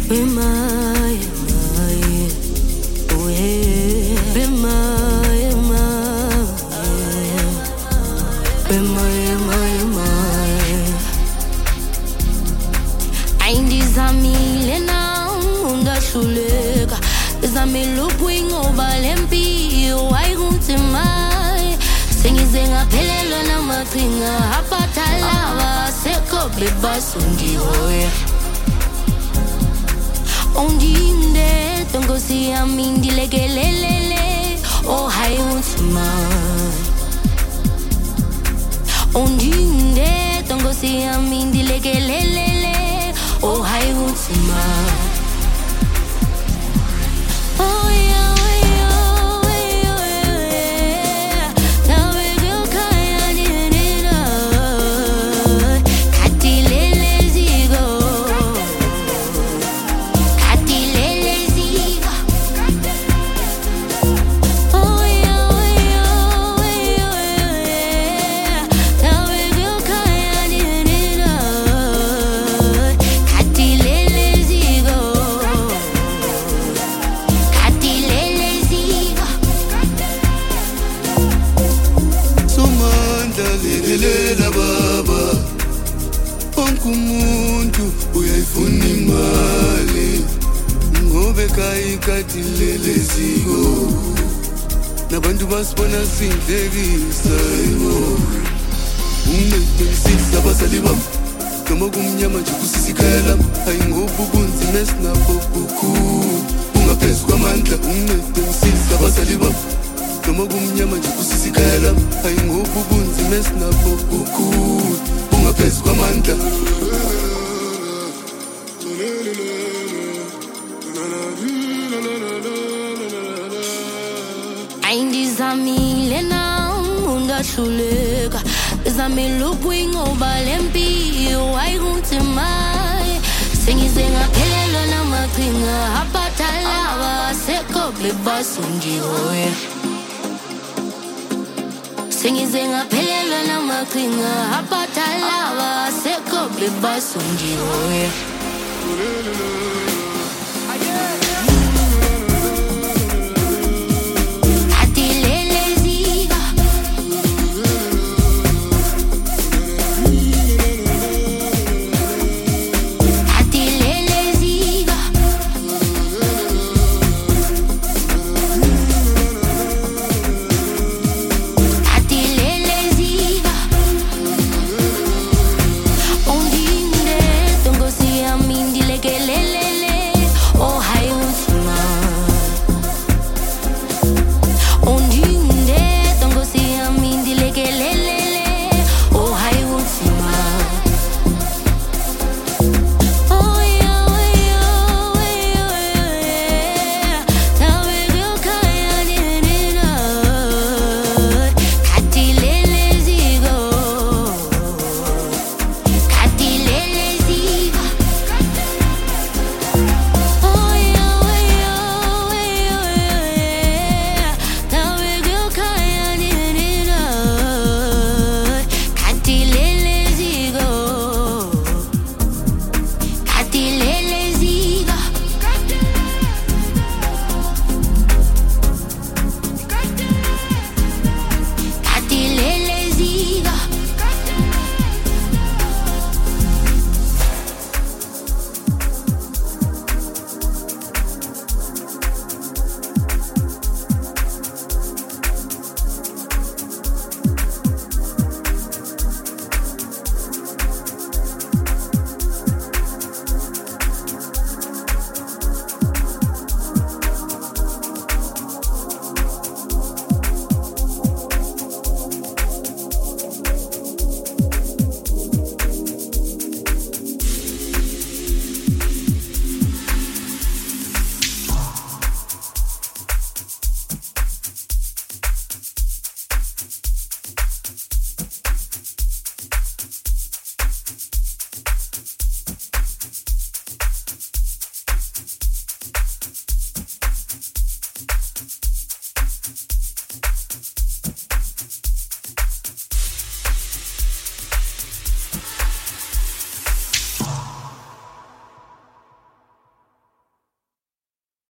Be my, oh yeah. Be my, be my. Aindizamile na ungahluleka. Izamile ukuyingoba lempilo ayikuthimai. Sengize ngaphelelwa namaqhinga aphathalaba sekho bebasungihoya. Onginde tongosi yami ndilekelelele. Oh hayi uthimai. Onginde tongosi yami ndilekelelele. Oh hayi uthimai. Oh yeah. Lelela baba onkumuntu uyayifuna imali ngobe kayikhathi leleziko nabantu basibona sindlekisa yimo ungeqinisekisa abazali bami noma kumnyama nje kusisikhaya lami ayingoba ubunzima esinabo bukhulu ungaphezu kwamandla ungeqinisekisa abazali bami noma kumnyama nje kusisikhaya lami ayingoba ubunzima esinabo bukhulu ungaphezu kwamandla. Ayindizamile na ungahluleka. Izamile ukuyingoba lempilo ayikuthimai. Sengize ngaphelelwa namaqhinga aphathalaba sekho bebasungihoya. Sengize ngaphelelwa namaqhinga aphathalaba sekho bebasungihoya.